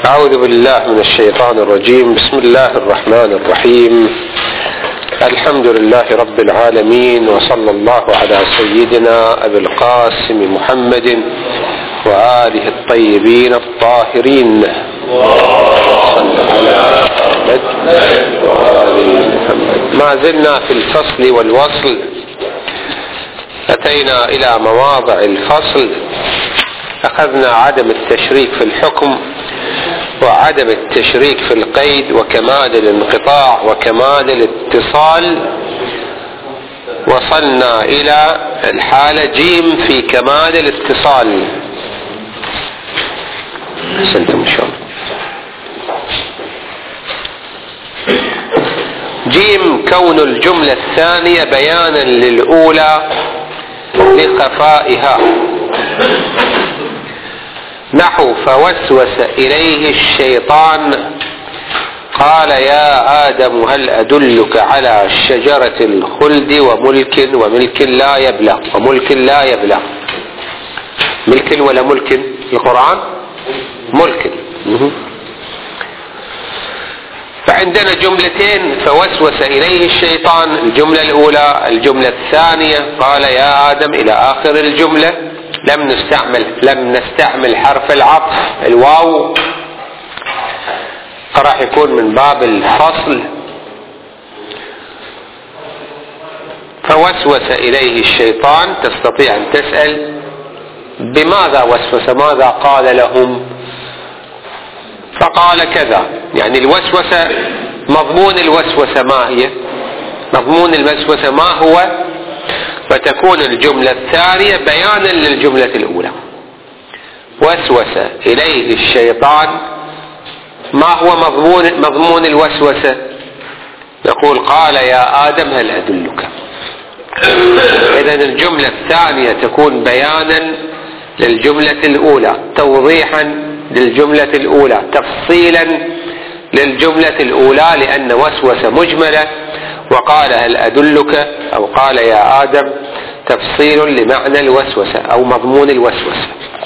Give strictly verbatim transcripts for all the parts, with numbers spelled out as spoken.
أعوذ بالله من الشيطان الرجيم. بسم الله الرحمن الرحيم. الحمد لله رب العالمين، وصلى الله على سيدنا أبي القاسم محمد وآله الطيبين الطاهرين. صلى على محمد وآل محمد. ما زلنا في الفصل والوصل، أتينا إلى مواضع الفصل. أخذنا عدم التشريك في الحكم، وعدم التشريك في القيد، وكمال الانقطاع، وكمال الاتصال. وصلنا إلى الحالة جيم في كمال الاتصال. أحسنتم شو. جيم كون الجملة الثانية بيانا للأولى لخفائها، نحو فوسوس إليه الشيطان قال يا آدم هل أدلك على شجرة الخلد وملك وملك لا يبلى وملك لا يبلى. ملك ولا ملك؟ القرآن ملك. فعندنا جملتين، فوسوس إليه الشيطان الجملة الأولى، الجملة الثانية قال يا آدم إلى آخر الجملة. لم نستعمل لم نستعمل حرف العطف الواو، راح يكون من باب الفصل. فوسوس إليه الشيطان، تستطيع أن تسأل بماذا وسوس، ماذا قال لهم؟ فقال كذا، يعني الوسوسة، مضمون الوسوسة ما هي؟ مضمون الوسوسة ما هو؟ فتكون الجملة الثانية بيانا للجملة الأولى. وسوس إليه الشيطان، ما هو مضمون مضمون الوسوسة؟ نقول قال يا آدم هل أدلك. إذن الجملة الثانية تكون بيانا للجملة الأولى، توضيحا للجملة الأولى، تفصيلا للجملة الأولى، لأن وسوسة مجملة، وقال هل أدلك أو قال يا آدم تفصيل لمعنى الوسوسة أو مضمون الوسوسة.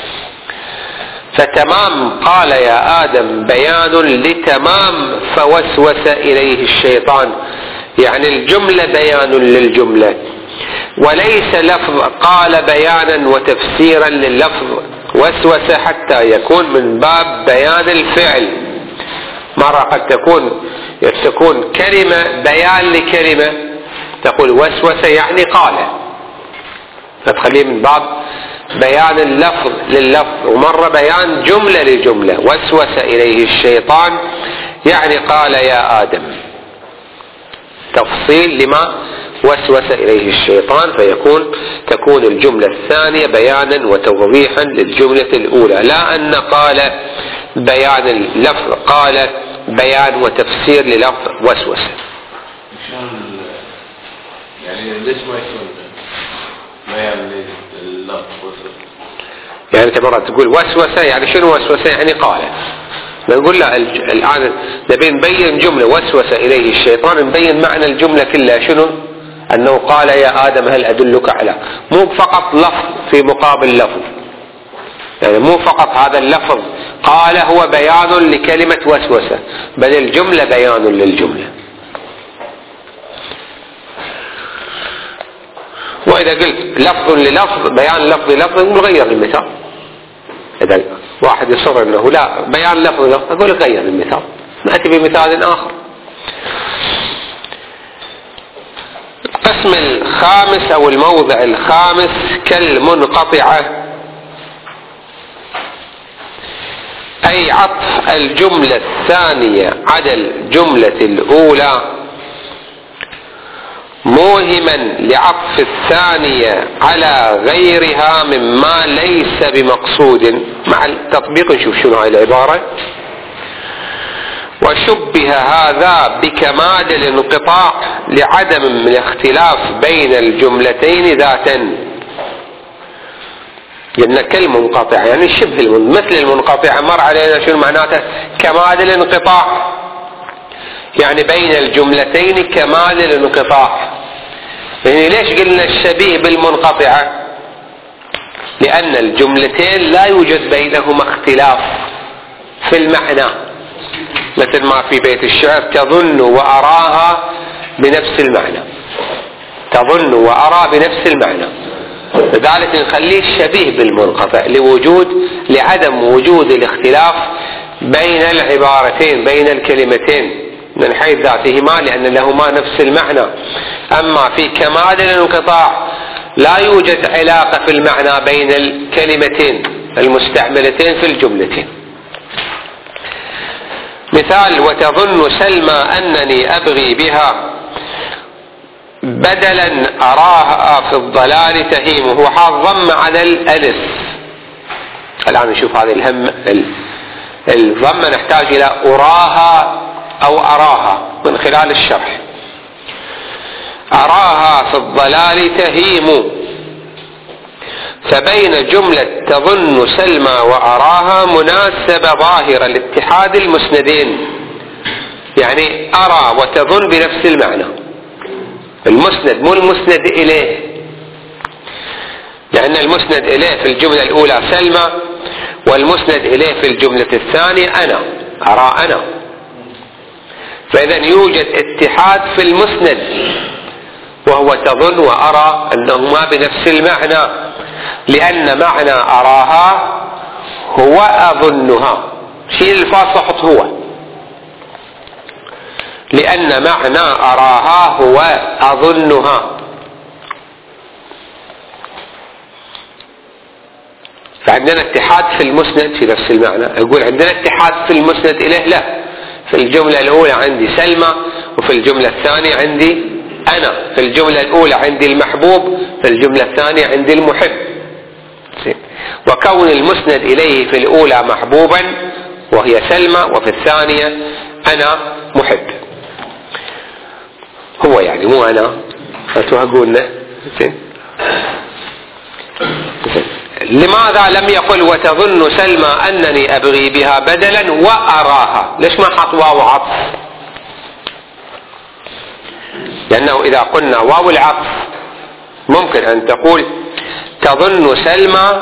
فتمام قال يا آدم بيان لتمام فوسوس إليه الشيطان، يعني الجملة بيان للجملة، وليس لفظ قال بيانا وتفسيرا لللفظ وسوس حتى يكون من باب بيان الفعل. مرة قد تكون تكون كلمة بيان لكلمة، تقول وسوس يعني قال، فتخليه من باب بيان اللفظ لللفظ. ومرة بيان جملة لجملة، وسوس إليه الشيطان يعني قال يا آدم، تفصيل لما وسوس إليه الشيطان، فيكون تكون الجملة الثانية بيانا وتوضيحا للجملة الأولى، لا أن قال بيان اللفظ، قال بيان وتفسير للفظ وسوسة. يعني ليش ما يكون بيان لللفظ وسوسة؟ يعني انت مرة تقول وسوسة، يعني شنو وسوسة؟ يعني قال. نقول لا، الآن نبي نبين جملة وسوس إليه الشيطان، نبين معنى الجملة كلها شنو؟ أنه قال يا آدم هل أدلك على، مو فقط لفظ في مقابل لفظ، يعني مو فقط هذا اللفظ قال هو بيان لكلمة وسوسة، بل الجملة بيان للجملة. وإذا قلت لفظ للفظ بيان لفظ لفظ نقول غير المثال. إذا واحد يصر أنه لا بيان لفظ لفظ، أقول غير المثال، نأتي بمثال آخر. القسم الخامس أو الموضع الخامس كالمنقطعة، أي عطف الجملة الثانية على الجملة الأولى موهما لعطف الثانية على غيرها مما ليس بمقصود. مع التطبيق نشوف شنو هاي العبارة. وشبه هذا بكمال الانقطاع لعدم من الاختلاف بين الجملتين ذاتا. لأن كالمنقطع يعني شبه مثل المنقطع، مر علينا شنو معناته كمال الانقطاع، يعني بين الجملتين كمال الانقطاع. يعني ليش قلنا الشبيه بالمنقطعة؟ لأن الجملتين لا يوجد بينهما اختلاف في المعنى، مثل ما في بيت الشعر تظن وأراها بنفس المعنى، تظن وأرى بنفس المعنى، لذلك نخليه شبيه بالمنقطع لوجود لعدم وجود الاختلاف بين العبارتين بين الكلمتين من حيث ذاتهما لأن لهما نفس المعنى. أما في كمال الانقطاع لا يوجد علاقة في المعنى بين الكلمتين المستعملتين في الجملتين. مثال: وتظن سلمى أنني أبغي بها بدلا أراها في الضلال تهيم. هو حاط ضم على الألف. الآن نشوف هذه الهم الضمة نحتاج إلى أراها أو أراها من خلال الشرح. أراها في الضلال تهيم، فبين جملة تظن سلمى وأراها مناسبة ظاهرة لاتحاد المسندين، يعني أرى وتظن بنفس المعنى، المسند مو المسند إليه، لأن المسند إليه في الجملة الأولى سلمى والمسند إليه في الجملة الثانية أنا، أرى أنا، فإذا يوجد اتحاد في المسند وهو تظن وأرى أنهما بنفس المعنى، لأن معنى أراها هو أظنها، شيل الفاصل حط هو، لأن معنى أراها هو أظنها. فعندنا اتحاد في المسند في نفس المعنى. أقول عندنا اتحاد في المسند إليه؟ لا، في الجملة الأولى عندي سلمى وفي الجملة الثانية عندي أنا، في الجملة الأولى عندي المحبوب في الجملة الثانية عندي المحب. وكون المسند إليه في الأولى محبوبا وهي سلمى وفي الثانية أنا محب، هو يعني مو أنا، فتوهقولنا. لماذا لم يقل وتظن سلمى أنني أبغي بها بدلا وأراها؟ ليش ما حط واو عطف؟ لأنه إذا قلنا واو العطف ممكن أن تقول تظن سلمى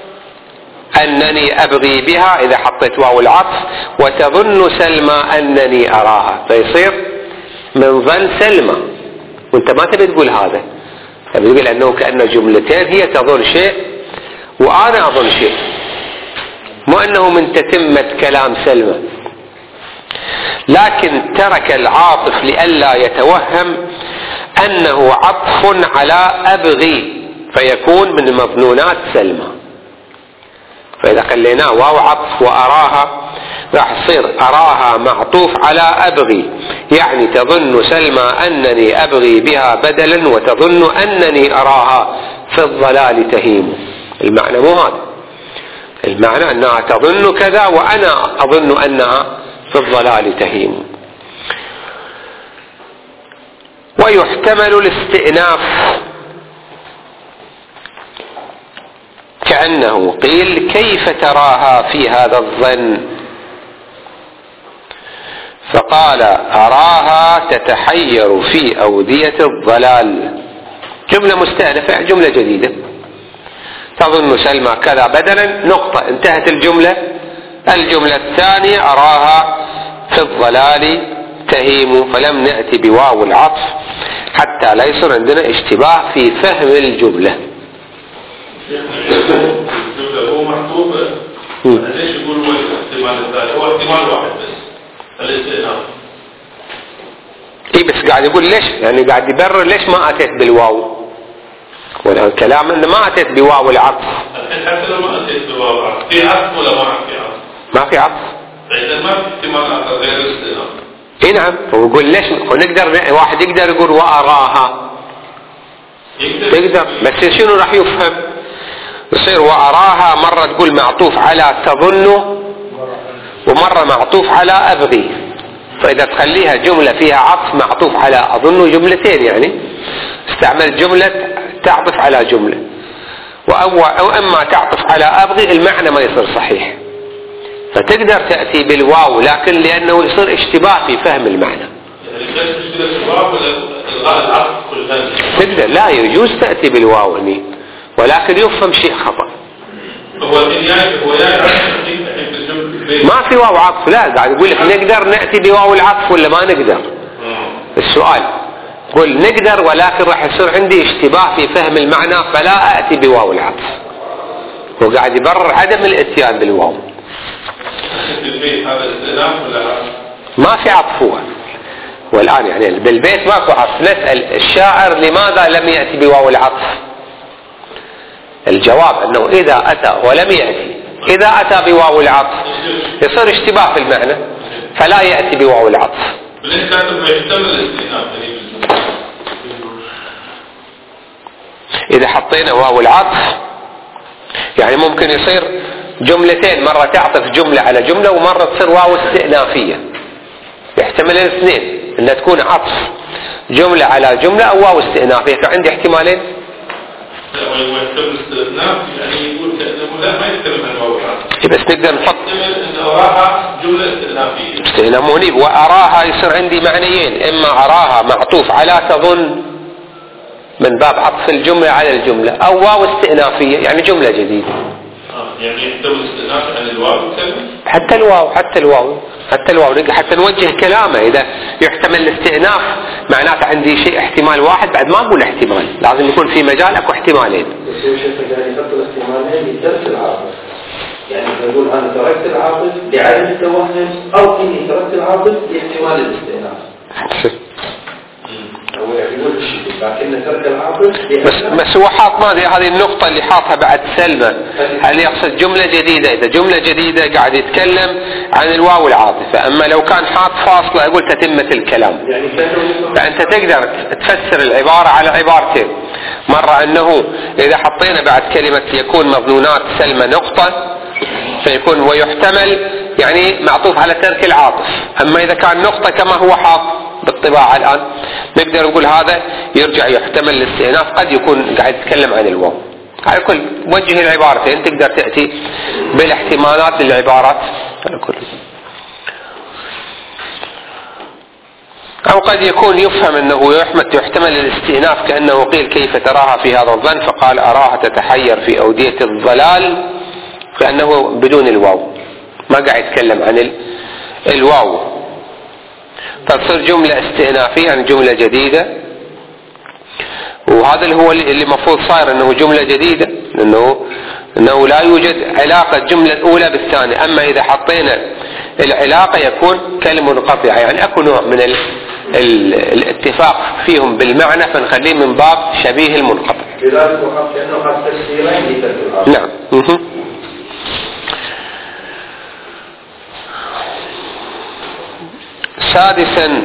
أنني أبغي بها إذا حطيت واو العطف، وتظن سلمى أنني أراها، فيصير من ظن سلمى، وانت ما تبي تقول هذا، تبي تقول أنه كأن جملتين هي تظن شيء وأنا أظن شيء، مو أنه من تتمة كلام سلمى. لكن ترك العاطف لئلا يتوهم أنه عطف على أبغي فيكون من مظنونات سلمى، فإذا خليناه واو عطف وأراها راح يصير أراها معطوف على أبغي، يعني تظن سلمى أنني أبغي بها بدلا وتظن أنني أراها في الضلال تهيم. المعنى مو هذا، المعنى أنها تظن كذا وأنا أظن أنها في الضلال تهيم. ويحتمل الاستئناف كأنه قيل كيف تراها في هذا الظن، فقال أراها تتحير في أودية الضلال. جملة مستأنفة، جملة جديدة، تظن سلمى كذا بدلا نقطة، انتهت الجملة. الجملة الثانية أراها في الضلال تهيم، فلم نأتي بواو العطف حتى لا يصير عندنا اشتباه في فهم الجملة. الجملة هو محطوط، ليش يقول هو الاحتمال الثاني؟ هو احتمال واحد بس، الاستئناف. اي بس قاعد يقول ليش، يعني قاعد يبرر ليش ما أتيت بالواو، والآن كلام انه ما أتيت بواو العطف. الحين حتى لو ما أتيت بواو العطف، في عطف ولا ما في عطف؟ ما في عطف، إذا ما في احتمال آخر غير الاستئناف. اي نعم، ويقول ليش، ونقدر واحد يقدر يقول وأراها، تقدر، بس شنو راح يفهم؟ يصير وأراها مرة تقول معطوف على تظن ومرة معطوف على أبغي، فإذا تخليها جملة فيها عطف معطوف على أظن جملتين، يعني استعمل جملة تعطف على جملة، أو أما تعطف على أبغي المعنى ما يصير صحيح، فتقدر تأتي بالواو، لكن لأنه يصير اشتباه في فهم المعنى. يعني ليش مشكلة الواو ولا إلغاء العطف كل هذا؟ تقدر، لا يجوز تأتي بالواو هني، ولكن يفهم شيء خطأ. هو يعني هو يعني في الجملة ما في واو عطف، لا قاعد يقول لك نقدر نأتي بواو العطف ولا ما نقدر. السؤال قل نقدر، ولكن راح يصير عندي اشتباه في فهم المعنى فلا أأتي بواو العطف. وقاعد يبرر عدم الاتيان بالواو. ما في عطف هو، والآن يعني بالبيت ماكو عطف. نسأل الشاعر لماذا لم يأتي بواو العطف؟ الجواب أنه إذا أتى ولم يأتي، إذا أتى بواو العطف يصير اشتباه في المعنى فلا يأتي بواو العطف. إذا حطينا واو العطف يعني ممكن يصير جملتين، مرة تعطف جملة على جملة ومرة تصير واو استئنافية. يحتمل الاثنين، أنها تكون عطف جملة على جملة أو واو استئنافية. فعندي احتمالين. يعني يقول لا ما يتكلم عن واو العطف، بس نقدر نحط ان اراها جمله استئنافيه. استئنافيه واراها يصير عندي معنيين، اما اراها معطوف على تظن من باب عطف الجمله على الجمله، او واو استئنافيه يعني جمله جديده. اه يعني يحتوي الاستئناف عن الواو حتى الواو حتى الواو حتى الواو حتى نوجه كلامه. اذا يحتمل الاستئناف معناته عندي شيء احتمال واحد، بعد ما اقول احتمال، لازم يكون في مجال اكو احتمالين. بس هو شيخ قاعد يحط الاحتمالين لترك العاطف، يعني يقول انا تركت العاطف لعدم التوهم، او اني تركت العاطف لاحتمال الاستئناف. هو يقول لكن ترك العاطف بس بس هو حاط ما هذه النقطة اللي حاطها بعد سلمة، هل يقصد جملة جديدة؟ إذا جملة جديدة قاعد يتكلم عن الواو العاطفة، أما لو كان حاط فاصلة يقول تتمة الكلام. فأنت تقدر تفسر العبارة على عبارتين، مرة أنه إذا حطينا بعد كلمة يكون مظنونات سلمة نقطة فيكون ويحتمل يعني معطوف على ترك العاطف. أما إذا كان نقطة كما هو حاط بالطباعة الآن نقدر نقول هذا يرجع يحتمل الاستئناف، قد يكون قاعد يتكلم عن الواو. على كل وجه العبارتين تقدر تأتي بالاحتمالات للعبارات على كل. أو قد يكون يفهم أنه يحتمل الاستئناف كأنه قيل كيف تراها في هذا الظن، فقال أراها تتحير في أودية الضلال، كأنه بدون الواو ما قاعد يتكلم عن الواو. فتصير جملة استئنافية يعني جملة جديدة، وهذا اللي هو اللي مفروض صاير انه جملة جديدة، لانه انه لا يوجد علاقة الجملة الاولى بالثانية. اما اذا حطينا العلاقة يكون كلمة منقطعة، يعني اكو نوع من ال ال الاتفاق فيهم بالمعنى فنخليه من باب شبيه المنقطع. نعم. سادسا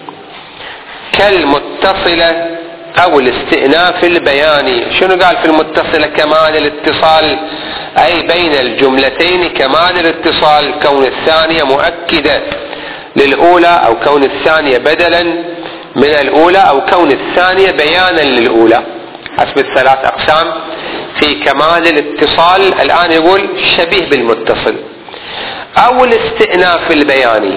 كالمتصلة او الاستئناف البياني. شنو قال في المتصلة؟ كمال الاتصال، اي بين الجملتين كمال الاتصال، كون الثانية مؤكدة للاولى او كون الثانية بدلا من الاولى او كون الثانية بيانا للاولى، حسب الثلاث اقسام في كمال الاتصال. الان يقول شبيه بالمتصل او الاستئناف البياني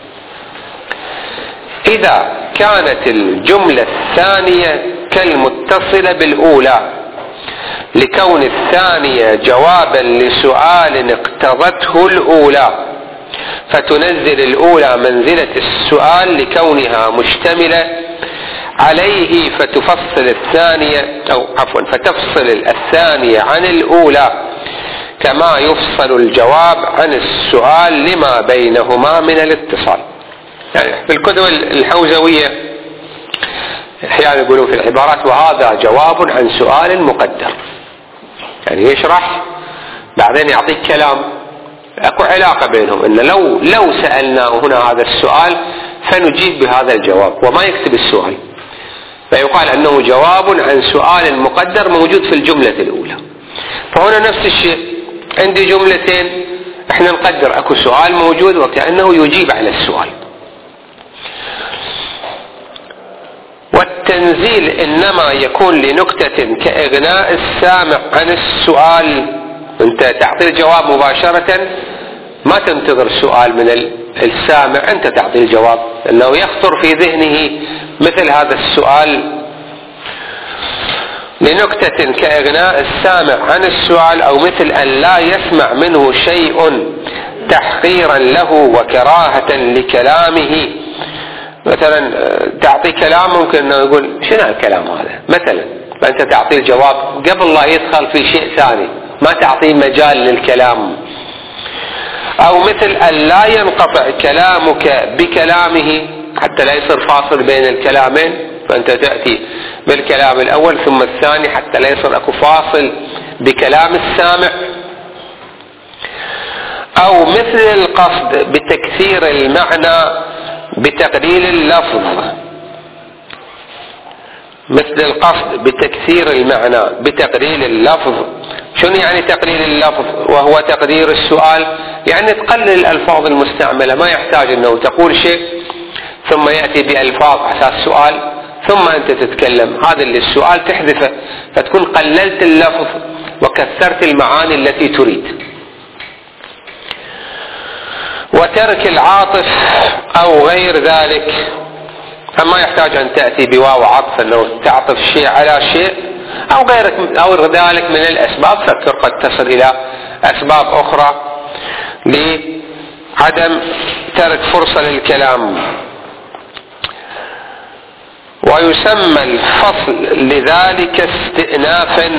إذا كانت الجملة الثانية كالمتصلة بالأولى لكون الثانية جوابا لسؤال اقتضته الأولى، فتنزل الأولى منزلة السؤال لكونها مشتملة عليه، فتفصل الثانية أو عفوا فتفصل الثانية عن الأولى كما يفصل الجواب عن السؤال لما بينهما من الاتصال. يعني في الكتب الحوزوية احيانا يقولون في العبارات وهذا جواب عن سؤال مقدر، يعني يشرح بعدين يعطيك كلام اكو علاقة بينهم، ان لو لو سألناه هنا هذا السؤال فنجيب بهذا الجواب، وما يكتب السؤال، فيقال انه جواب عن سؤال مقدر موجود في الجملة الاولى. فهنا نفس الشيء، عندي جملتين احنا نقدر اكو سؤال موجود وكأنه يجيب على السؤال. والتنزيل إنما يكون لنكتة كإغناء السامع عن السؤال. أنت تعطي الجواب مباشرة، ما تنتظر سؤال من السامع، أنت تعطي الجواب، لأنه يخطر في ذهنه مثل هذا السؤال. لنكتة كإغناء السامع عن السؤال، أو مثل أن لا يسمع منه شيء تحقيرا له وكراهة لكلامه. مثلا تعطي كلام ممكن انه يقول شنو الكلام هذا مثلا، فانت تعطيه الجواب قبل لا يدخل في شيء ثاني، ما تعطيه مجال للكلام. او مثل ان لا ينقطع كلامك بكلامه، حتى لا يصير فاصل بين الكلامين، فانت تأتي بالكلام الاول ثم الثاني حتى لا يصير اكو فاصل بكلام السامع. او مثل القصد بتكثير المعنى بتقليل اللفظ، مثل القصد بتكثير المعنى بتقليل اللفظ. شنو يعني تقليل اللفظ؟ وهو تقدير السؤال، يعني تقلل الألفاظ المستعملة، ما يحتاج أنه تقول شيء ثم يأتي بألفاظ أساس سؤال ثم أنت تتكلم، هذا اللي السؤال تحذفه، فتكون قللت اللفظ وكثرت المعاني التي تريد. وترك العاطف أو غير ذلك، فما يحتاج أن تأتي بواو عطف أنه تعطف شيء على شيء، أو غير أو ذلك من الأسباب، فكر قد تصل إلى أسباب أخرى لعدم ترك فرصة للكلام. ويسمى الفصل لذلك استئنافا،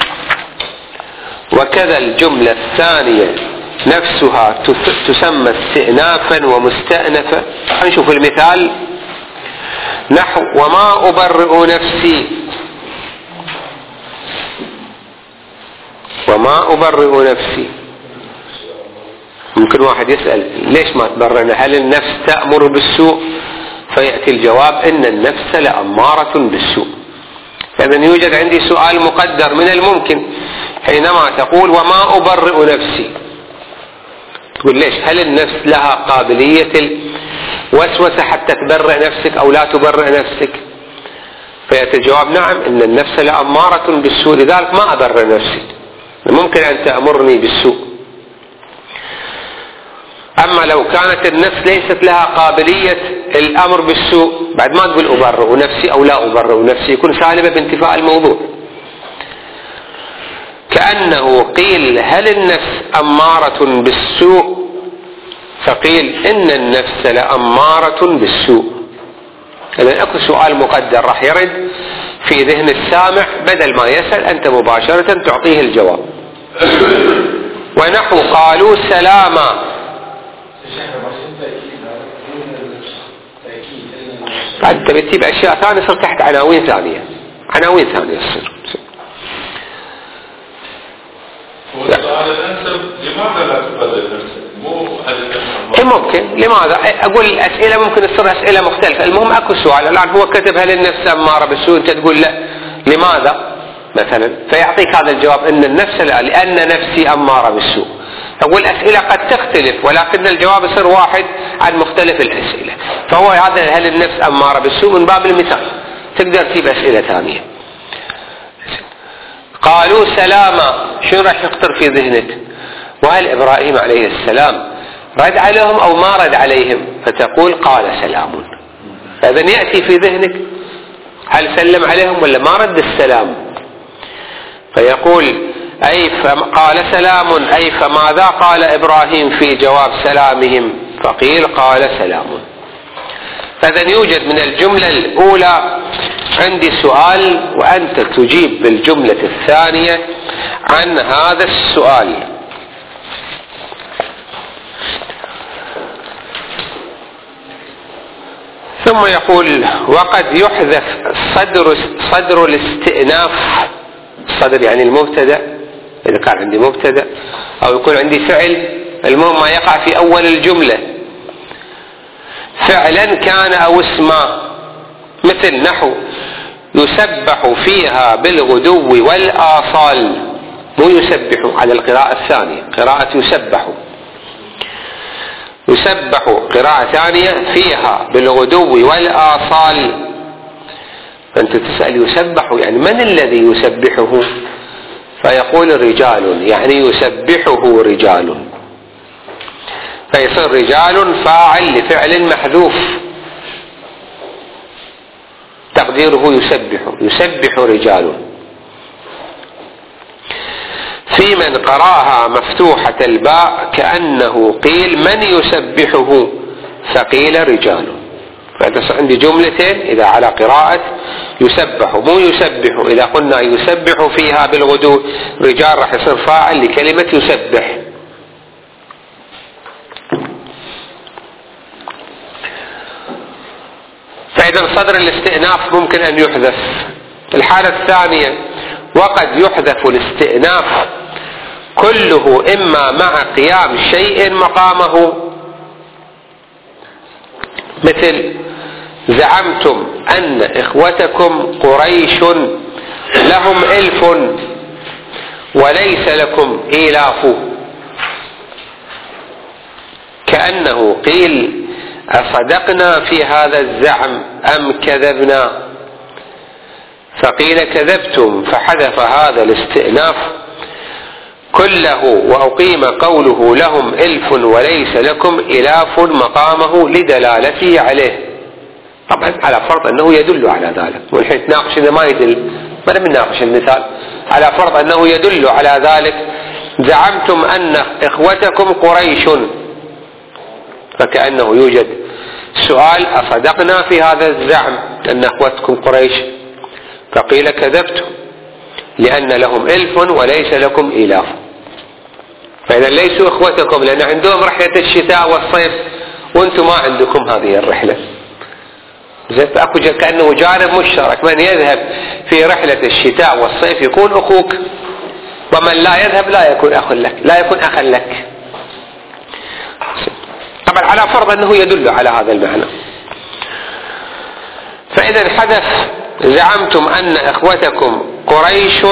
وكذا الجملة الثانية نفسها تسمى استئنافا ومستأنفة. نشوف المثال، نحو وما أبرئ نفسي، وما أبرئ نفسي. ممكن واحد يسأل ليش ما تبرئنا؟ هل النفس تأمر بالسوء؟ فيأتي الجواب إن النفس لأمارة بالسوء. فإذا يوجد عندي سؤال مقدر من الممكن حينما تقول وما أبرئ نفسي، تقول ليش؟ هل النفس لها قابلية الوسوسة حتى تبرئ نفسك أو لا تبرئ نفسك؟ فيأتي الجواب نعم، إن النفس لأمارة بالسوء، لذلك ما أبرئ نفسي، ممكن أن تأمرني بالسوء. أما لو كانت النفس ليست لها قابلية الأمر بالسوء، بعد ما تقول أبرئ نفسي أو لا أبرئ نفسي، يكون سالبة بانتفاء الموضوع. كأنه قيل هل النفس أمارة بالسوء؟ فقيل إن النفس لأمارة بالسوء. إذن أكو سؤال مقدر راح يرد في ذهن السامع، بدل ما يسأل أنت مباشرة تعطيه الجواب. ونحو قالوا سلاما، بعد تبي تجيب أشياء ثانية صار تحت عناوين ثانية، عناوين ثانية تصير. والسؤال الأنسب لماذا لا تبرئ نفسك؟ مو هل ممكن لماذا؟ أقول الأسئلة ممكن تصير أسئلة مختلفة، المهم أكو سؤال. الآن هو كتب هل النفس أمارة بالسوء، أنت تقول لا، لماذا؟ مثلا فيعطيك هذا الجواب إن النفس لا، لأن نفسي أمارة بالسوء. أقول الأسئلة قد تختلف ولكن الجواب يصير واحد عن مختلف الأسئلة. فهو هذا هل النفس أمارة بالسوء من باب المثال، تقدر تجيب أسئلة ثانية. قالوا سلاما، شو راح يخطر في ذهنك؟ وهل إبراهيم عليه السلام رد عليهم أو ما رد عليهم؟ فتقول قال سلام. فإذا يأتي في ذهنك هل سلم عليهم ولا ما رد السلام؟ فيقول أي قال سلام، أي فماذا قال إبراهيم في جواب سلامهم؟ فقيل قال سلام. فإذا يوجد من الجملة الأولى عندي سؤال وأنت تجيب بالجملة الثانية عن هذا السؤال. ثم يقول وقد يحذف صدر صدر الاستئناف، صدر يعني المبتدأ إذا كان عندي مبتدأ، أو يكون عندي فعل، المهم ما يقع في أول الجملة فعلا كان أو اسما، مثل نحو يسبح فيها بالغدو والآصال، مو يسبح على القراءة الثانية، قراءة يسبح، يسبح قراءة ثانية فيها بالغدو والآصال. فأنت تسأل يسبح يعني من الذي يسبحه؟ فيقول رجال، يعني يسبحه رجال، فيصير رجال فاعل لفعل محذوف تقديره يسبح، يسبح رجال. في من قراها مفتوحة الباء كأنه قيل من يسبحه فقيل رجال. فتصح عندي جملتين إذا على قراءة يسبح مو يسبح، إذا قلنا يسبح فيها بالغدو رجال راح يصير فاعل لكلمة يسبح. فإذا صدر الاستئناف ممكن أن يحذف. الحالة الثانية وقد يحذف الاستئناف كله إما مع قيام شيء مقامه، مثل زعمتم أن إخوتكم قريش لهم ألف وليس لكم إيلاف، كأنه قيل أصدقنا في هذا الزعم أم كذبنا، فقيل كذبتم فحذف هذا الاستئناف كله وأقيم قوله لهم ألف وليس لكم إلاف مقامه لدلالته عليه. طبعا على فرض أنه يدل على ذلك، والحين تناقش إذا ما يدل ما بنناقش المثال، على فرض أنه يدل على ذلك. زعمتم أن إخوتكم قريش، فكأنه يوجد سؤال أصدقنا في هذا الزعم أن إخوتكم قريش، فقيل كذبتم لأن لهم ألف وليس لكم إلاف. فإذا ليسوا إخوتكم لأن عندهم رحلة الشتاء والصيف وأنتم ما عندكم هذه الرحلة. زين، أكو كأنه جانب مشترك، من يذهب في رحلة الشتاء والصيف يكون أخوك، ومن لا يذهب لا يكون أخ لك، لا يكون أخا لك. طبعا على فرض أنه يدل على هذا المعنى. فإذا حدث زعمتم أن إخوتكم قريش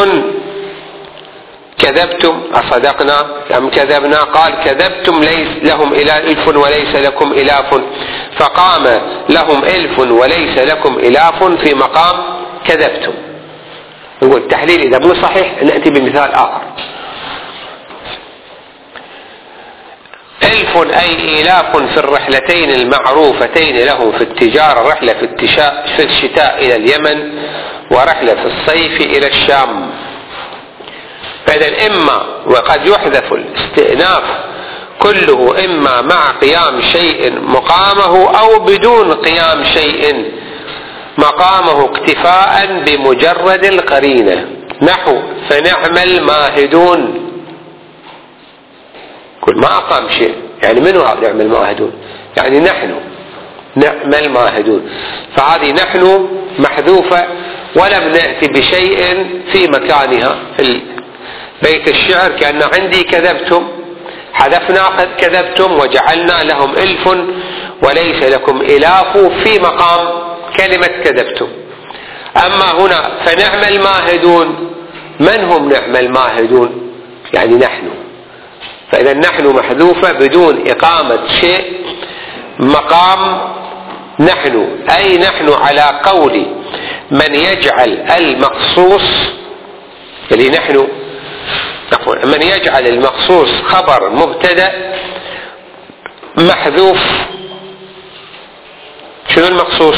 كذبتم أصدقنا أم كذبنا، قال كذبتم ليس لهم ألف وليس لكم إلاف، فقام لهم ألف وليس لكم إلاف في مقام كذبتم. نقول التحليل إذا مو صحيح نأتي بمثال آخر. ألف أي إلاف في الرحلتين المعروفتين لهم في التجارة، رحلة في الشتاء إلى اليمن ورحلة في الصيف إلى الشام. فإذا إما وقد يحذف الاستئناف كله إما مع قيام شيء مقامه أو بدون قيام شيء مقامه اكتفاء بمجرد القرينة، نحو فنعم الماهدون. كل ما أقام شيء يعني منو نعم الماهدون؟ يعني نحن نعم الماهدون، فهذه نحن محذوفة ولم نأتي بشيء في مكانها. في بيت الشعر كأن عندي كذبتم، حذفنا قد كذبتم وجعلنا لهم ألف وليس لكم إلاف في مقام كلمة كذبتم. أما هنا فنعم الماهدون، من هم نعم الماهدون؟ يعني نحن. فإذا نحن محذوفة بدون إقامة شيء مقام نحن، أي نحن على قول من يجعل المخصوص اللي نحن من يجعل المخصوص خبر مبتدأ محذوف. شنو المخصوص؟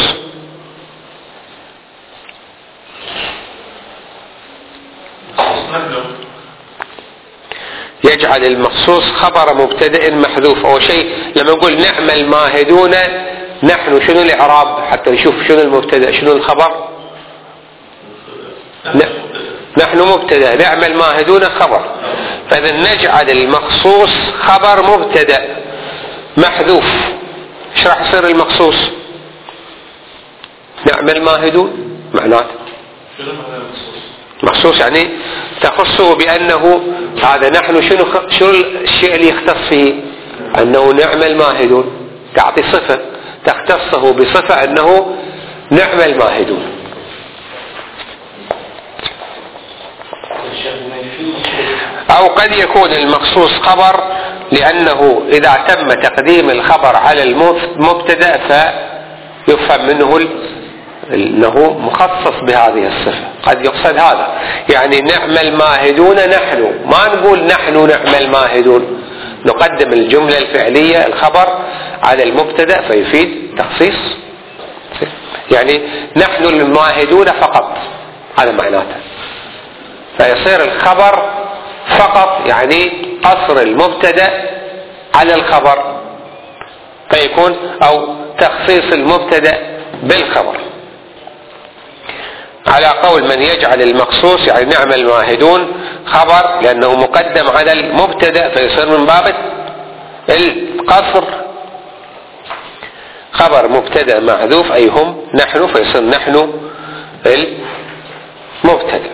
يجعل المخصوص خبر مبتدأ محذوف. أو شيء لما نقول نعم الماهدون نحن، شنو الإعراب حتى نشوف شنو المبتدأ شنو الخبر؟ نحن مبتدأ، نعم الماهدون خبر. فإذا نجعل المخصوص خبر مبتدأ محذوف، ايش راح يصير المخصوص؟ نعم الماهدون معناته مخصوص يعني تخصه بأنه هذا نحن. شنو شنو الشيء اللي يختص فيه؟ أنه نعم الماهدون، تعطي صفة تختصه بصفة أنه نعم الماهدون. أو قد يكون المخصوص خبر لأنه إذا تم تقديم الخبر على المبتدأ فيفهم منه أنه مخصص بهذه الصفة. قد يقصد هذا، يعني نعم الماهدون نحن، ما نقول نحن نعم الماهدون، نقدم الجملة الفعلية الخبر على المبتدأ فيفيد تخصيص. يعني نحن الماهدون فقط، هذا معناته. فيصير الخبر فقط يعني قصر المبتدأ على الخبر، فيكون أو تخصيص المبتدأ بالخبر، على قول من يجعل المخصوص يعني نعم الماهدون خبر لأنه مقدم على المبتدأ فيصير من باب القصر، خبر مبتدأ محذوف أي هم نحن فيصير نحن المبتدأ.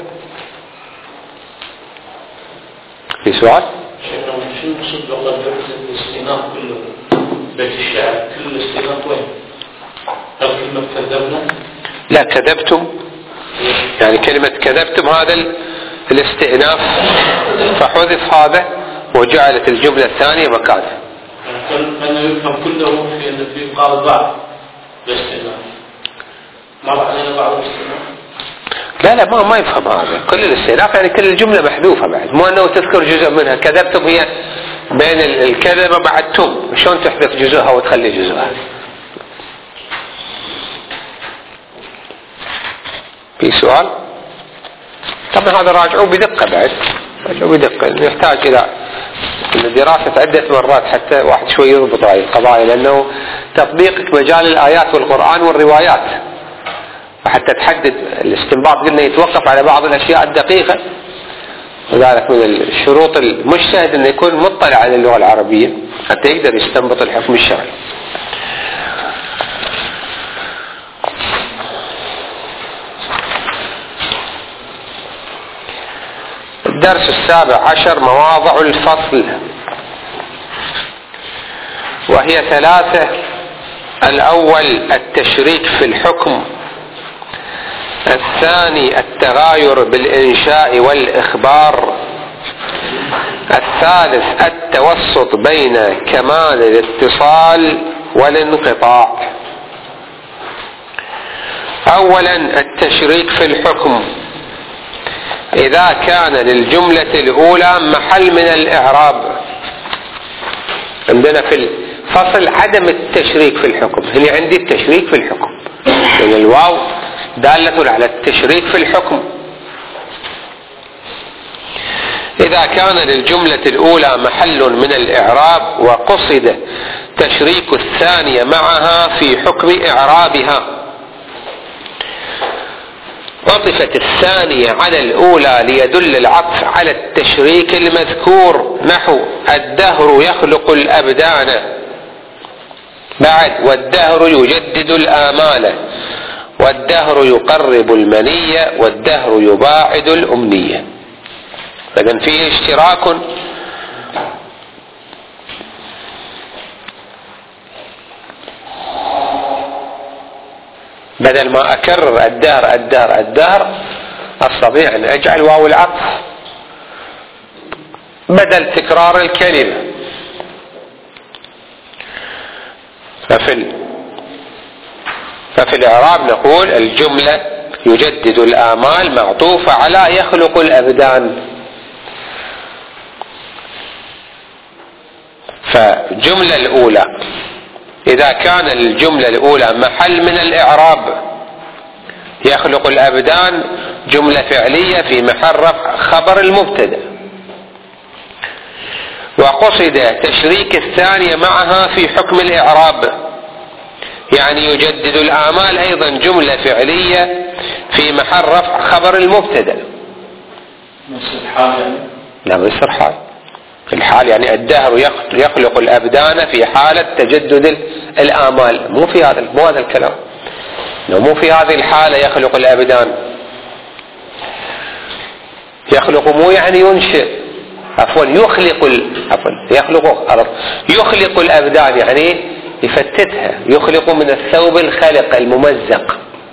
في سؤال؟ شيخنا شو نقصد والله الاستئناف كله بيت الشعر كل الاستئناف وين؟ هل كلمة كذبنا؟ لا كذبتم، يعني كلمة كذبتم هذا الاستئناف فحذف هذا وجعلت الجملة الثانية مكانه. أنه يفهم كله في أن في قال بعض الاستئناف مر علينا بعض الاستئناف. لا لا ما ما يفهم هذا كل الاستئناف يعني كل الجملة محذوفة بعد، مو أنه تذكر جزء منها. كذبتم هي بين الكذبة بعد تم، شلون تحذف جزءها وتخلي جزءها؟ في سؤال؟ طبعا هذا راجعوه بدقة بعد، راجعوه بدقة، يحتاج إلى دراسة عدة مرات حتى واحد شوي يضبط هذه القضايا، لأنه تطبيقك مجال الآيات والقرآن والروايات، وحتى تحدد الاستنباط قلنا يتوقف على بعض الأشياء الدقيقة، وذلك من الشروط المجتهد أن يكون مطلع على اللغة العربية حتى يقدر يستنبط الحكم الشرعي. الدرس السابع عشر مواضع الفصل، وهي ثلاثة. الأول التشريك في الحكم، الثاني التغاير بالإنشاء والإخبار، الثالث التوسط بين كمال الاتصال والانقطاع. أولا التشريك في الحكم، إذا كان للجملة الأولى محل من الإعراب. عندنا في الفصل عدم التشريك في الحكم، هنا عندي التشريك في الحكم، لأن الواو دالة على التشريك في الحكم. إذا كان للجملة الأولى محل من الإعراب وقصد تشريك الثانية معها في حكم إعرابها، عطفت الثانية على الأولى ليدل العطف على التشريك المذكور، نحو الدهر يخلق الأبدان، بعد والدهر يجدد الآمال، والدهر يقرب المنية، والدهر يباعد الأمنية. فإذن فيه اشتراك بدل ما أكرر الدهر الدهر الدهر أستطيع أن أجعل واو العطف بدل تكرار الكلمة. ففي ففي الإعراب نقول الجملة يجدد الآمال معطوفة على يخلق الأبدان. فالجملة الأولى إذا كان الجملة الأولى محل من الإعراب، يخلق الأبدان جملة فعلية في محل رفع خبر المبتدأ، وقصد تشريك الثانية معها في حكم الإعراب، يعني يجدد الآمال أيضا جملة فعلية في محل رفع خبر المبتدأ. نفس الحال يعني؟ لا ما يصير حال. الحال يعني الدهر يخلق الأبدان في حالة تجدد الآمال، مو في هذا مو هذا الكلام، مو في هذه الحالة يخلق الأبدان. يخلق مو يعني ينشئ، عفوا يخلق ال... عفوا يخلق يخلق الأبدان يعني يفتتها، يخلق من الثوب الخلق الممزق،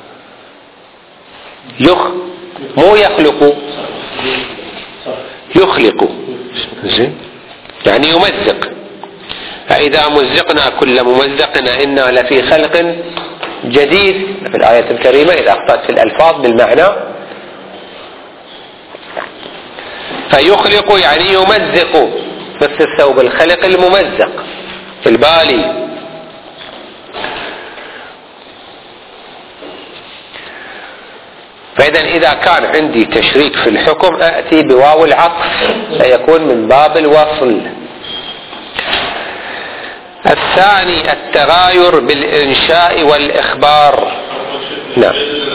يخ مو يخلق يخلق زين يعني يمزق. فإذا مزقنا كل ممزقنا إنا لفي خلق جديد في الآية الكريمة إذا أخطأت في الألفاظ بالمعنى. فيخلق يعني يمزق مثل الثوب الخلق الممزق في البالي. فإذا إذا كان عندي تشريك في الحكم أأتي بواو العطف فيكون من باب الوصل. الثاني التغاير بالإنشاء والإخبار. نعم.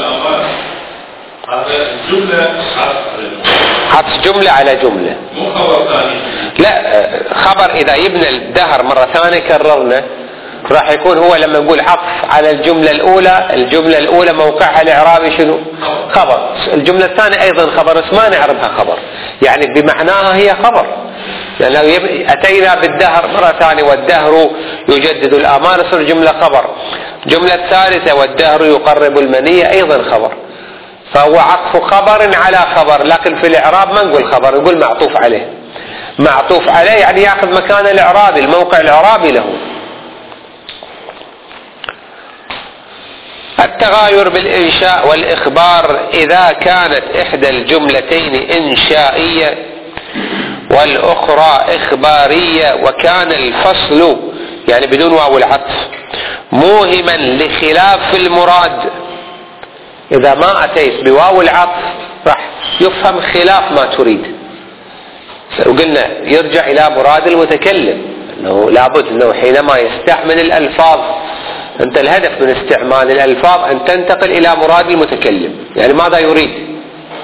عطف جملة على جملة، مو خبر ثاني. لا، خبر إذا يبنى الدهر مرة ثانية كررنا راح يكون هو لما نقول عطف على الجملة الأولى، الجملة الأولى موقعها الإعرابي شنو؟ خبر. الجملة الثانية أيضا خبر، بس ما نعرفها خبر، يعني بمعناها هي خبر، لأن لو أتينا بالدهر مرة ثانية والدهر يجدد الآمال يصير جملة خبر. الجملة الثالثة والدهر يقرب المنية أيضا خبر، فهو عطف خبر على خبر، لكن في الإعراب ما نقول خبر، نقول معطوف عليه. معطوف عليه يعني يأخذ مكان الإعرابي، الموقع الإعرابي له. التغاير بالإنشاء والإخبار إذا كانت إحدى الجملتين إنشائية والأخرى إخبارية وكان الفصل يعني بدون واو العطف موهما لخلاف المراد. إذا ما أتيت بواو العطف راح يفهم خلاف ما تريد، وقلنا يرجع إلى مراد المتكلم، أنه لابد أنه حينما يستعمل الألفاظ، أنت الهدف من استعمال الألفاظ أن تنتقل إلى مراد المتكلم، يعني ماذا يريد.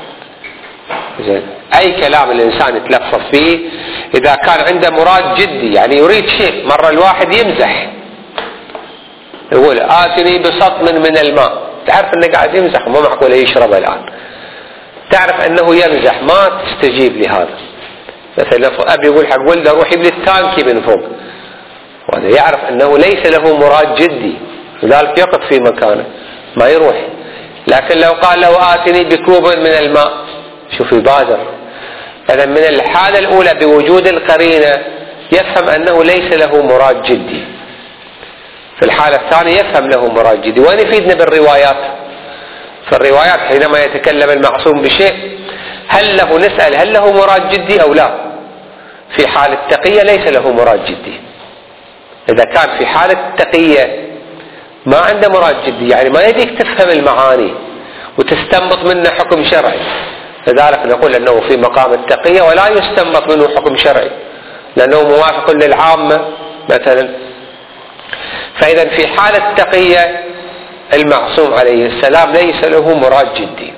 أي كلام الإنسان يتلفظ فيه إذا كان عنده مراد جدي، يعني يريد شيء. مرة الواحد يمزح يقول آتني بسطل من الماء، تعرف أنه قاعد يمزح، مو معقول يشرب الآن، تعرف أنه يمزح، ما تستجيب لهذا. مثلا أبي يقول حق ولده روح يبلي التانكي من فوق، وهذا يعرف أنه ليس له مراد جدي، لذلك يقف في مكانه ما يروح. لكن لو قال له آتني بكوب من الماء شوف يبادر. إذا من الحالة الأولى بوجود القرينة يفهم أنه ليس له مراد جدي، في الحالة الثانية يفهم له مراد جدي. وين يفيدنا بالروايات؟ في الروايات حينما يتكلم المعصوم بشيء هل له نسأل هل له مراد جدي أو لا. في حال التقية ليس له مراد جدي. إذا كان في حالة التقية ما عنده مراد جدي، يعني ما يديك تفهم المعاني وتستنبط منه حكم شرعي، لذلك نقول أنه في مقام التقية ولا يستنبط منه حكم شرعي لأنه موافق للعامة مثلا. فإذا في حالة التقية المعصوم عليه السلام ليس له مراد جدي.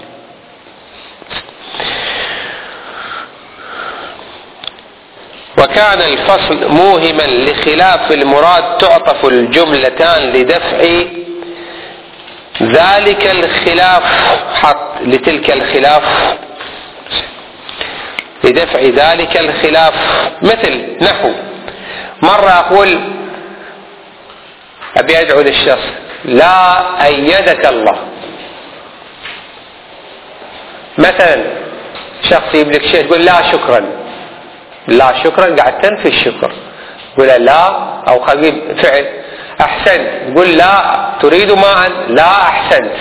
وكان الفصل موهما لخلاف المراد تعطف الجملتان لدفع ذلك الخلاف، حط لتلك الخلاف لدفع ذلك الخلاف. مثل نحو مرة أقول أبي أدعو للشخص لا أيدك الله، مثلا شخص يملك شيء تقول لا شكرا، لا شكرا قاعد تنفي الشكر، تقول لا أو خليل فعل أحسنت، تقول لا تريد ماء، لا أحسنت،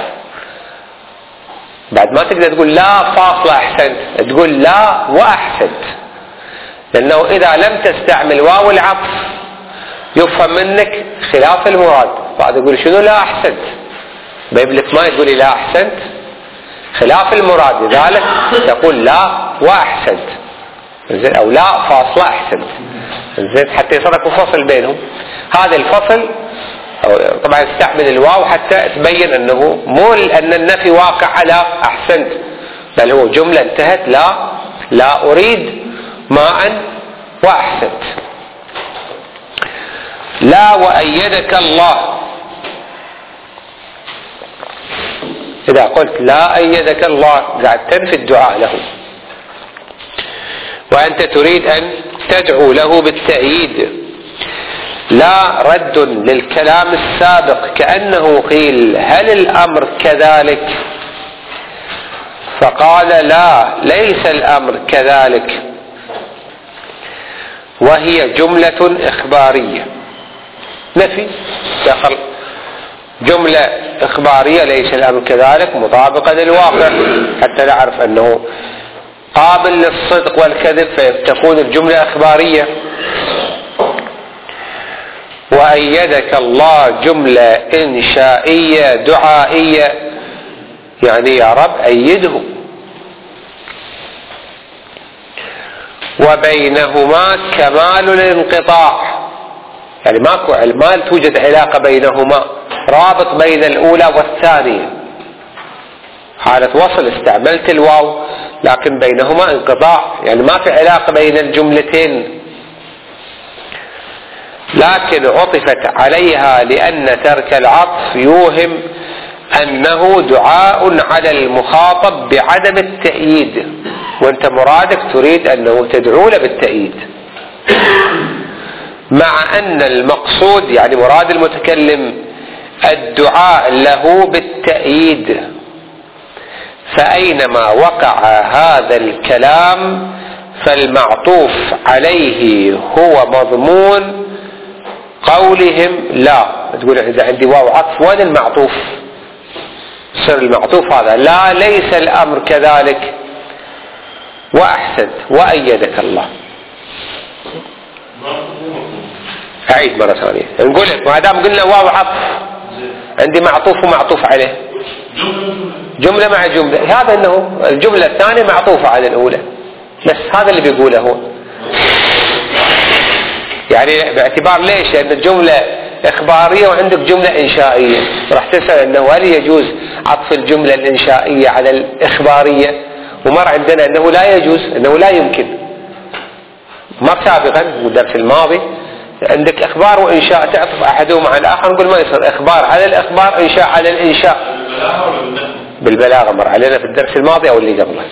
بعد ما تقدر تقول لا فاصلة أحسنت، تقول لا وأحسنت، لأنه إذا لم تستعمل واو العطف يفهم منك خلاف المراد. بعد يقول شنو لا أحسنت، بيبلك ما تقولي لا أحسنت خلاف المراد، لذلك تقول لا وأحسنت زين أو لا فاصلة أحسنت زين حتى يصير فصل بينهم. هذا الفصل طبعا استعمل الواو حتى تبين أنه مو أن النفي واقع على أحسنت، بل هو جملة انتهت لا لا أريد ماء وأحسنت. لا وأيدك الله، إذا قلت لا أيدك الله قاعد تنفي الدعاء له، وأنت تريد أن تدعو له بالتأييد. لا رد للكلام السابق كأنه قيل هل الأمر كذلك، فقال لا ليس الأمر كذلك، وهي جملة إخبارية. نفي دخل جملة إخبارية ليس الأمر كذلك مطابقة للواقع حتى نعرف أنه قابل للصدق والكذب فتكون الجملة إخبارية. وأيدك الله جملة إنشائية دعائية يعني يا رب أيده. وبينهما كمال الانقطاع، يعني ماكو ما توجد علاقة بينهما، رابط بين الأولى والثانية، حالة وصل استعملت الواو لكن بينهما انقطاع، يعني ما في علاقة بين الجملتين، لكن عطفت عليها لأن ترك العطف يوهم أنه دعاء على المخاطب بعدم التأييد، وانت مرادك تريد أنه تدعو له بالتأييد، مع أن المقصود يعني مراد المتكلم الدعاء له بالتأييد. فأينما وقع هذا الكلام فالمعطوف عليه هو مضمون قولهم لا. تقول إذا عندي واو عطف وين المعطوف؟ سر المعطوف هذا لا، ليس الأمر كذلك. وأحسنت وأيدك الله. أعيد مرة ثانية نقول لك ما دام قلنا واو عطف عندي معطوف ومعطوف عليه، جملة مع جملة، هذا أنه الجملة الثانية معطوفة على الأولى، بس هذا اللي بيقوله هو، يعني باعتبار ليش؟ لأن الجملة إخبارية وعندك جملة إنشائية، راح تسأل أنه هل يجوز عطف الجملة الإنشائية على الإخبارية؟ ومر عندنا أنه لا يجوز، أنه لا يمكن. مر سابقا والدرس الماضي عندك إخبار وإنشاء تعطف أحدهما على الآخر، نقول ما يصير إخبار على الإخبار إنشاء على الإنشاء. بالبلاغة مر علينا في الدرس الماضي أو اللي قبله.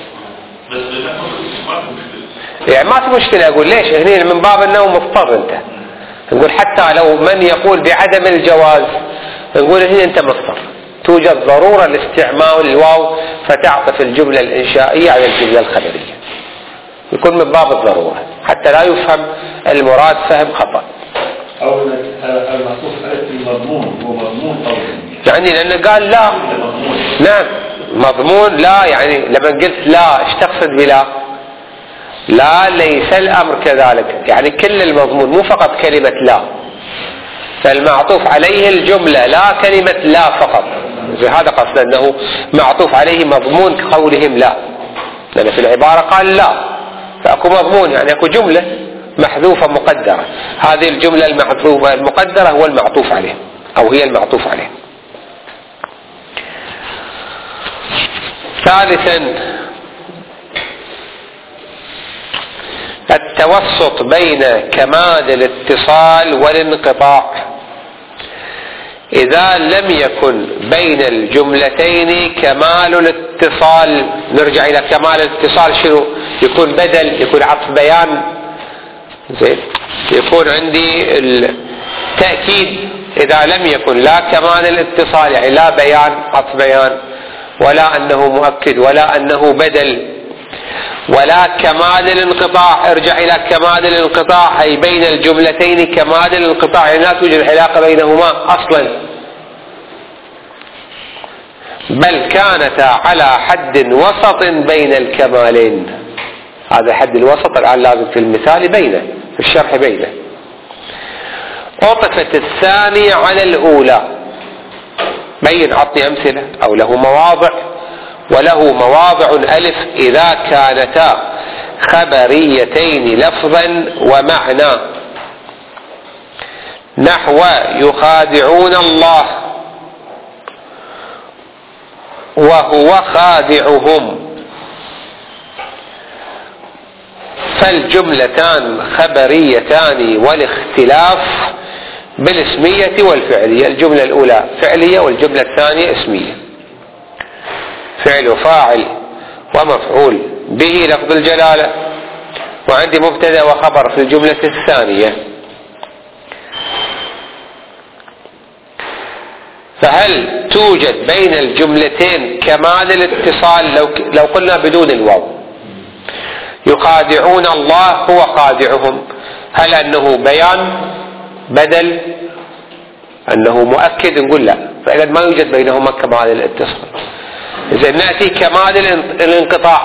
يعني ما في مشكلة. أقول ليش هنا من باب أنه مضطر أنت، نقول حتى لو من يقول بعدم الجواز نقول هنا أنت مضطر، توجد ضرورة لاستعمال الواو فتعطف الجملة الإنشائية على الجملة الخبرية، يكون من باب الضرورة حتى لا يفهم المراد فهم خطأ. أو المعطوف على المضمون هو مضمون قولي، يعني لأنه قال لا. نعم مضمون لا، يعني لما قلت لا ايش تقصد بلا؟ لا ليس الأمر كذلك، يعني كل المضمون مو فقط كلمة لا، فالمعطوف عليه الجملة لا كلمة لا فقط. هذا قصد أنه معطوف عليه مضمون قولهم لا، لأن في العبارة قال لا فأكو مضمون، يعني أكو جملة محذوفة مقدرة، هذه الجملة المحذوفة المقدرة هو المعطوف عليه أو هي المعطوف عليه. ثالثا التوسط بين كمال الاتصال والانقطاع. إذا لم يكن بين الجملتين كمال الاتصال، نرجع إلى كمال الاتصال شنو؟ يكون بدل، يكون عطف بيان، زين، يكون عندي التأكيد. إذا لم يكن لا كمال الاتصال يعني لا بيان عطف بيان، ولا أنه مؤكد، ولا أنه بدل، ولا كمال الانقطاع، ارجع إلى كمال الانقطاع أي بين الجملتين كمال الانقطاع، يعني لا توجد علاقة بينهما أصلا، بل كانتا على حد وسط بين الكمالين. هذا حد الوسط الآن لازم في المثال بينه، في الشرح بينه. عطفت الثانية على الأولى، بين عطني أمثلة أو له مواضع. وله مواضع ألف إذا كانتا خبريتين لفظا ومعنى، نحو يخادعون الله وهو خادعهم، فالجملتان خبريتان والاختلاف بالاسمية والفعلية. الجملة الأولى فعلية والجملة الثانية اسمية، فعل وفاعل ومفعول به لفظ الجلالة، وعندي مبتدأ وخبر في الجملة الثانية. فهل توجد بين الجملتين كمال الاتصال لو, لو قلنا بدون الواو؟ يخادعون الله هو خادعهم، هل أنه بيان بدل أنه مؤكد؟ نقول لا، فإذا ما يوجد بينهما كمال الاتصال. إذا نأتي كمال الانقطاع،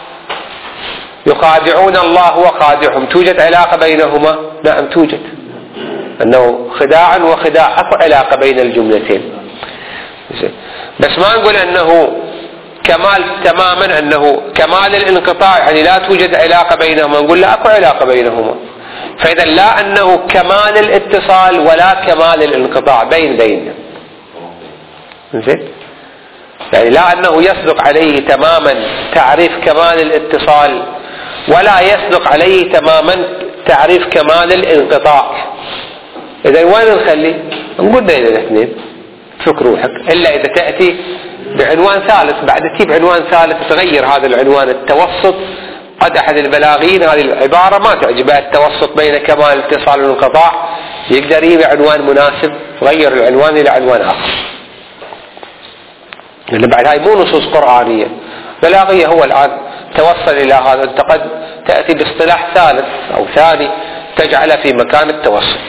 يخادعون الله هو خادعهم، توجد علاقة بينهما؟ نعم توجد، أنه خداعا وخداع، أكو علاقة بين الجملتين، بس ما نقول أنه كمال تماما أنه كمال الانقطاع يعني لا توجد علاقة بينهما، نقول لا أكو علاقة بينهما. فإذا لا أنه كمال الاتصال ولا كمال الانقطاع، بين بين زين. يعني لا أنه يصدق عليه تماما تعريف كمال الاتصال ولا يصدق عليه تماما تعريف كمال الانقطاع. إذا وين نخلي؟ نقول بين الاثنين، فك روحك، إلا إذا تأتي بعنوان ثالث، بعد تجيب عنوان ثالث تغير هذا العنوان التوسط. قد أحد البلاغيين هذه العبارة ما تعجبه التوسط بين كمال الاتصال والانقطاع، يقدر يجيب عنوان مناسب، غير العنوان إلى عنوان آخر. لأن بعد هاي مو نصوص قرآنية بلاغية، هو الآن توصل إلى هذا، أنت قد تأتي باصطلاح ثالث أو ثاني تجعله في مكان التوسط.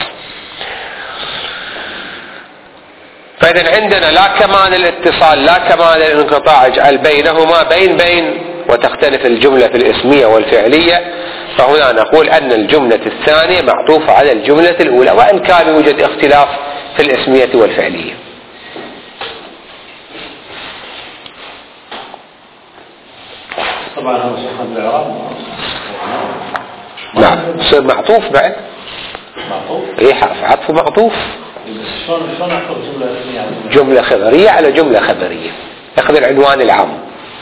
فإذا عندنا لا كمال الاتصال لا كمال الانقطاع، اجعل بينهما بين بين، وتختلف الجملة في الاسمية والفعلية. فهنا نقول أن الجملة الثانية معطوفة على الجملة الأولى، وإن كان يوجد اختلاف في الاسمية والفعلية. طبعا هو شيخ الإعراب نعم يصير معطوف بعد، معطوف ايه عطف معطوف، شلون شلون احط جملة اسمية جملة خبرية على جملة خبرية، ياخذ العنوان العام.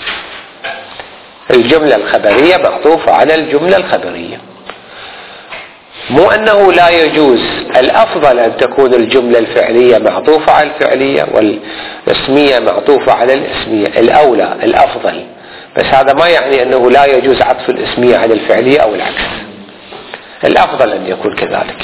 الجملة الخبرية معطوفة على الجملة الخبرية، مو أنه لا يجوز، الأفضل أن تكون الجملة الفعلية معطوفة على الفعلية والاسمية معطوفة على الاسمية، الأولى الأفضل، بس هذا ما يعني أنه لا يجوز عطف الاسمية على الفعلية أو العكس، الأفضل أن يكون كذلك.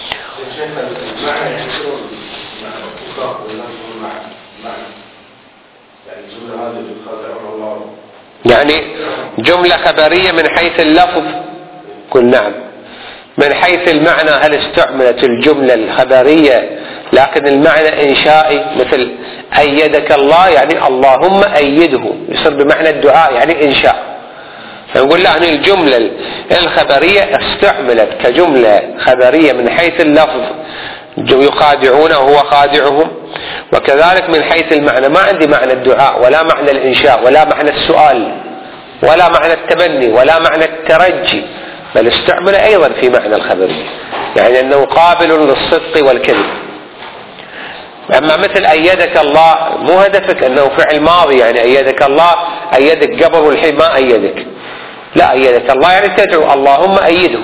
يعني جملة خبرية من حيث اللفظ، قل نعم. من حيث المعنى هل استعملت الجملة الخبرية لكن المعنى إنشائي، مثل أيدك الله يعني اللهم أيده، يصير بمعنى الدعاء يعني إنشاء. فنقول لا، يعني الجملة الخبرية استعملت كجملة خبرية من حيث اللفظ، يخادعونه وهو خادعهم، وكذلك من حيث المعنى ما عندي معنى الدعاء ولا معنى الإنشاء ولا معنى السؤال ولا معنى التبني ولا معنى الترجي، بل استعمل أيضا في معنى الخبرية، يعني أنه قابل للصدق والكذب. أما مثل أيدك الله مو هدفك أنه فعل ماضي، يعني أيدك الله أيدك قبل والحين ما أيدك، لا، أيدك الله يعني تدعو اللهم أيده.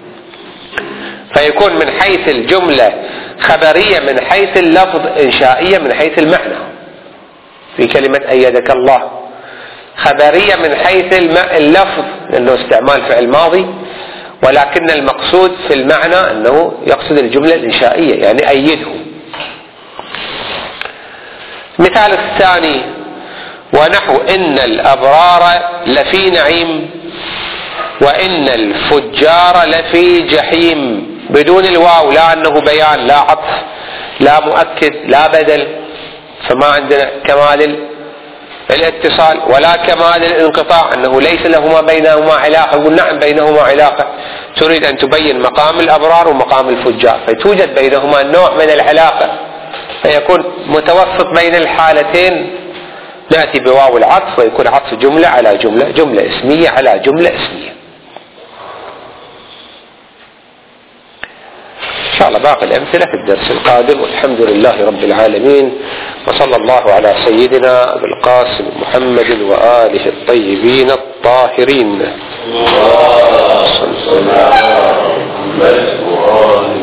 فيكون من حيث الجملة خبرية من حيث اللفظ، إنشائية من حيث المعنى في كلمة أيدك الله، خبرية من حيث اللفظ لأنه استعمال فعل ماضي، ولكن المقصود في المعنى أنه يقصد الجملة الإنشائية يعني أيده. مثال الثاني ونحو إن الأبرار لفي نعيم وإن الفجار لفي جحيم، بدون الواو، لا أنه بيان لا عطف لا مؤكد لا بدل، فما عندنا كمال الاتصال ولا كمال الانقطاع، أنه ليس لهما بينهما علاقة. يقول نعم بينهما علاقة، تريد أن تبين مقام الأبرار ومقام الفجار، فتوجد بينهما نوع من العلاقة، فيكون متوسط بين الحالتين، نأتي بواو العطف ويكون عطف جملة على جملة، جملة اسمية على جملة اسمية. إن شاء الله باقي الأمثلة في الدرس القادم، والحمد لله رب العالمين، وصلى الله على سيدنا أبي القاسم محمد وآله الطيبين الطاهرين.